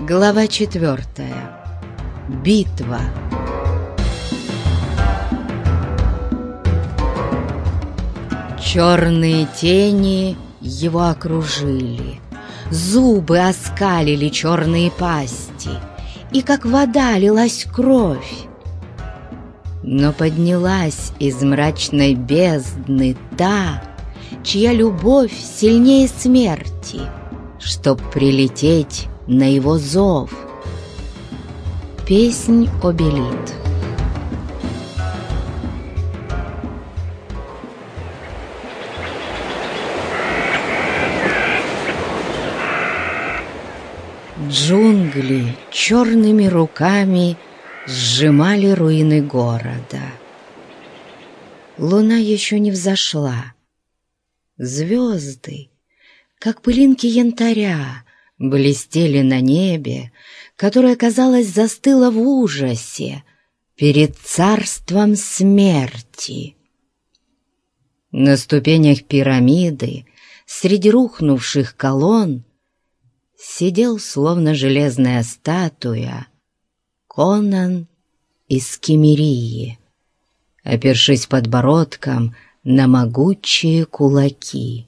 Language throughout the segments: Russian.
Глава 4. Битва. Черные тени его окружили, зубы оскалили черные пасти, и как вода лилась кровь. Но поднялась из мрачной бездны та, чья любовь сильнее смерти, чтоб прилететь на его зов. Песнь Обелит. Джунгли черными руками сжимали руины города. Луна еще не взошла. Звезды, как пылинки янтаря, блестели на небе, которое, казалось, застыло в ужасе перед царством смерти. На ступенях пирамиды, среди рухнувших колонн, сидел, словно железная статуя, Конан из Киммерии, опершись подбородком на могучие кулаки.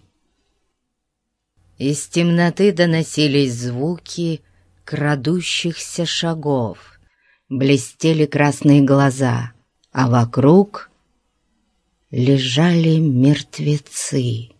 Из темноты доносились звуки крадущихся шагов, блестели красные глаза, а вокруг лежали мертвецы.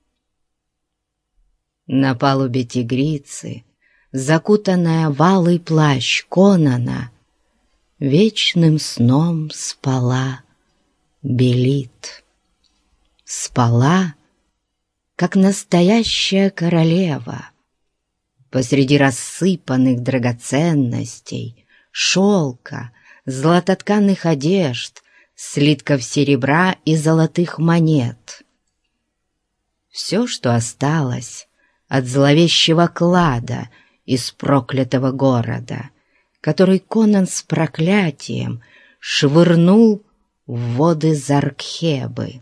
На палубе тигрицы, закутанная в алый плащ Конана, вечным сном спала Белит. Спала, как настоящая королева, посреди рассыпанных драгоценностей, шелка, златотканных одежд, слитков серебра и золотых монет. Все, что осталось от зловещего клада из проклятого города, который Конан с проклятием швырнул в воды Заркхебы.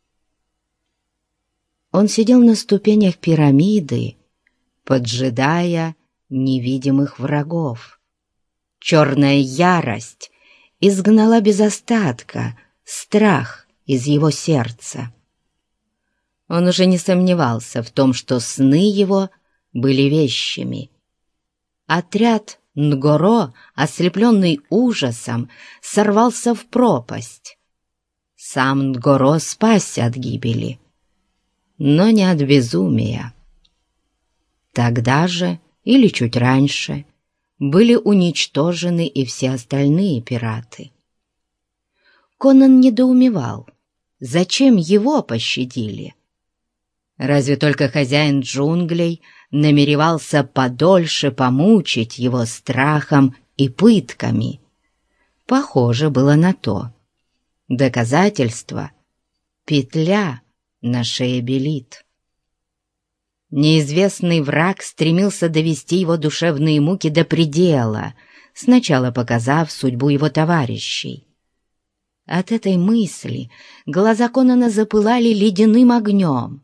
Он сидел на ступенях пирамиды, поджидая невидимых врагов. Черная ярость изгнала без остатка страх из его сердца. Он уже не сомневался в том, что сны его были вещами. Отряд Нгоро, ослепленный ужасом, сорвался в пропасть. Сам Нгоро спасся от гибели, но не от безумия. Тогда же, или чуть раньше, были уничтожены и все остальные пираты. Конан недоумевал, зачем его пощадили. Разве только хозяин джунглей намеревался подольше помучить его страхом и пытками? Похоже было на то. Доказательство — петля на шее Белит. Неизвестный враг стремился довести его душевные муки до предела, сначала показав судьбу его товарищей. От этой мысли глаза Конана запылали ледяным огнем.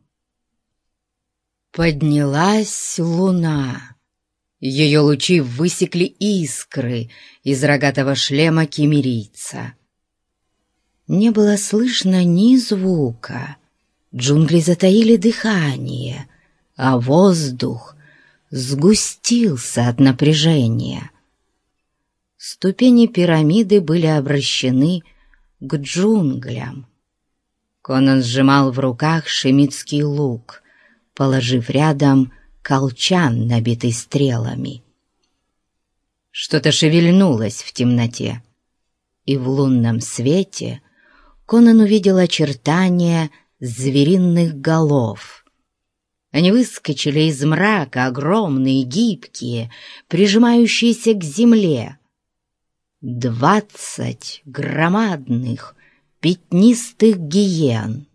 Поднялась луна. Ее лучи высекли искры из рогатого шлема киммерийца. Не было слышно ни звука. Джунгли затаили дыхание, а воздух сгустился от напряжения. Ступени пирамиды были обращены к джунглям. Конан сжимал в руках шемитский лук, положив рядом колчан, набитый стрелами. Что-то шевельнулось в темноте, и в лунном свете Конан увидел очертания звериных голов. Они выскочили из мрака, огромные, гибкие, прижимающиеся к земле. 20 громадных, пятнистых гиен.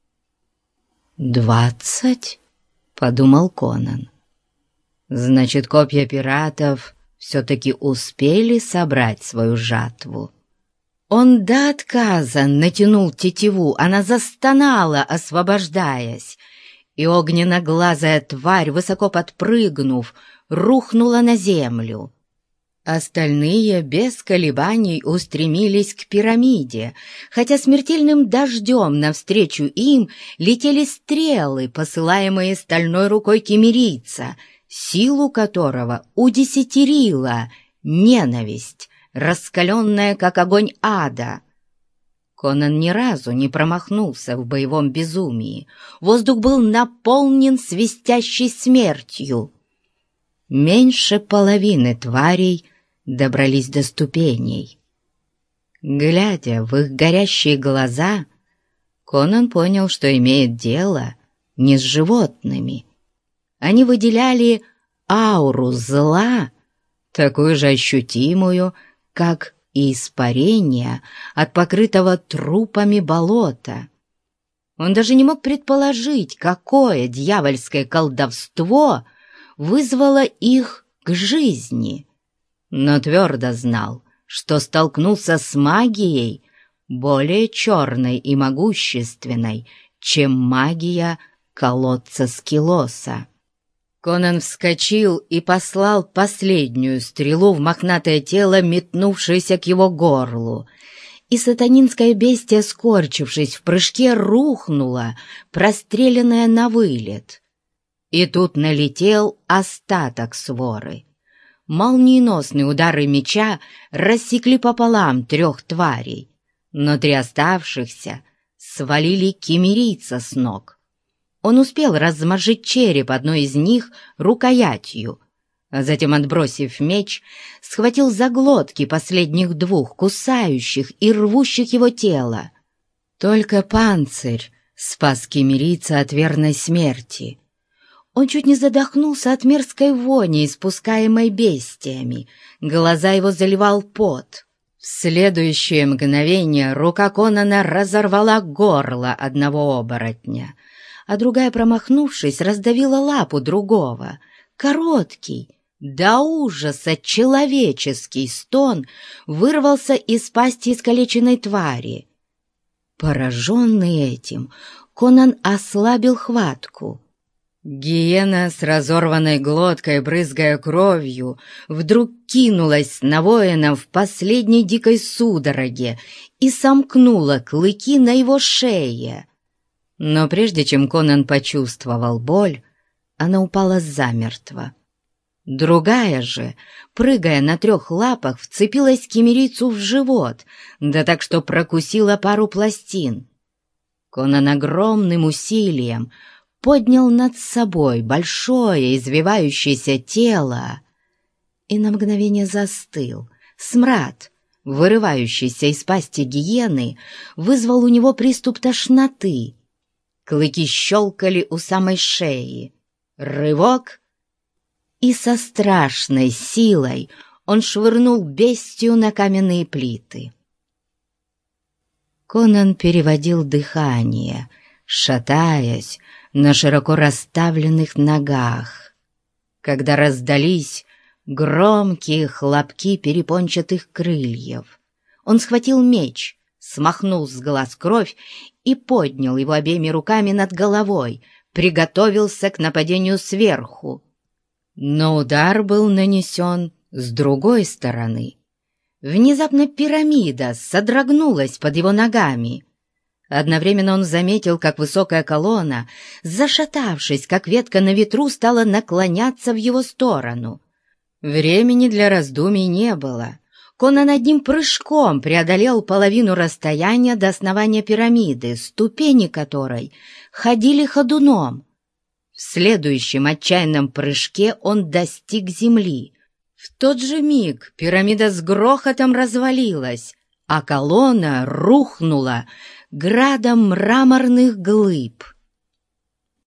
20? — подумал Конан. Значит, копья пиратов все-таки успели собрать свою жатву. Он до отказа натянул тетиву, она застонала, освобождаясь, и огненно-глазая тварь, высоко подпрыгнув, рухнула на землю. Остальные без колебаний устремились к пирамиде, хотя смертельным дождем навстречу им летели стрелы, посылаемые стальной рукой киммерийца, силу которого удесятерила ненависть, раскаленная, как огонь ада. Конан ни разу не промахнулся в боевом безумии. Воздух был наполнен свистящей смертью. Меньше половины тварей добрались до ступеней. Глядя в их горящие глаза, Конан понял, что имеет дело не с животными. Они выделяли ауру зла, такую же ощутимую, как и испарение от покрытого трупами болота. Он даже не мог предположить, какое дьявольское колдовство вызвало их к жизни, но твердо знал, что столкнулся с магией более черной и могущественной, чем магия колодца Скилоса. Конан вскочил и послал последнюю стрелу в мохнатое тело, метнувшееся к его горлу, и сатанинское бестие, скорчившись в прыжке, рухнуло, простреленное на вылет. И тут налетел остаток своры. Молниеносные удары меча рассекли пополам 3 тварей, но 3 оставшихся свалили киммерийца с ног. Он успел размозжить череп одной из них рукоятью, а затем, отбросив меч, схватил за глотки последних 2, кусающих и рвущих его тело. Только панцирь спас киммерийца от верной смерти. Он чуть не задохнулся от мерзкой вони, испускаемой бестиями. Глаза его заливал пот. В следующее мгновение рука Конана разорвала горло одного оборотня, а другая, промахнувшись, раздавила лапу другого. Короткий, до ужаса человеческий стон вырвался из пасти искалеченной твари. Пораженный этим, Конан ослабил хватку. Гиена с разорванной глоткой, брызгая кровью, вдруг кинулась на воина в последней дикой судороге и сомкнула клыки на его шее. Но прежде чем Конан почувствовал боль, она упала замертво. Другая же, прыгая на 3 лапах, вцепилась киммерийцу в живот, да так что прокусила пару пластин. Конан огромным усилием поднял над собой большое извивающееся тело и на мгновение застыл. Смрад, вырывающийся из пасти гиены, вызвал у него приступ тошноты. Клыки щелкали у самой шеи. Рывок, и со страшной силой он швырнул бестию на каменные плиты. Конан переводил дыхание, шатаясь на широко расставленных ногах, когда раздались громкие хлопки перепончатых крыльев. Он схватил меч, смахнул с глаз кровь и поднял его обеими руками над головой, приготовился к нападению сверху. Но удар был нанесен с другой стороны. Внезапно пирамида содрогнулась под его ногами. Одновременно он заметил, как высокая колонна, зашатавшись, как ветка на ветру, стала наклоняться в его сторону. Времени для раздумий не было. Конан одним прыжком преодолел половину расстояния до основания пирамиды, ступени которой ходили ходуном. В следующем отчаянном прыжке он достиг земли. В тот же миг пирамида с грохотом развалилась, а колонна рухнула градом мраморных глыб.